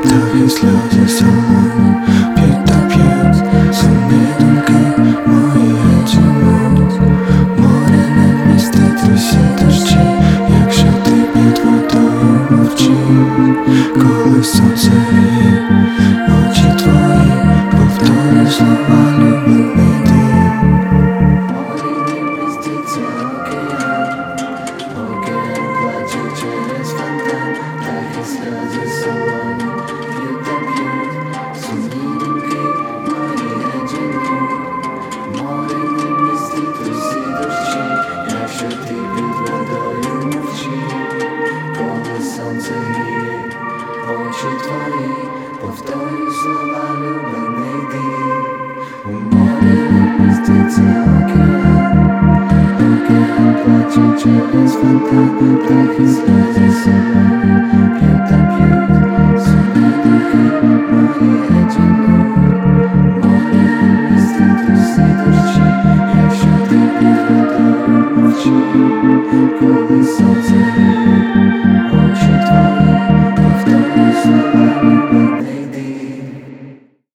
птахи сльози солоні п'ють та п'ють, сумні думки мої геть. Море не вмістить усі дощі, якщо ти під водою мовчиш. Коли сонце гріє очі твої, повторюй слова любимий дім. Море не вміститься океан, океан плаче через фонтан, птахи сльози солоні п'ють та п'ють, сумні думки мої геть. Море не вмістить усі дощі, якщо ти під водою мовчиш. Коли сонце гріє очі твої, повторюй слова любимий дім. У морі не вміститься океан, океан плаче через фонтан, птахи сльози солоні п'ють та п'ють, сумні думки мої геть. Море не вмістить усі дощі, якщо ти під водою мовчиш. Коли сонце гріє очі твої, повторюй слова любимий.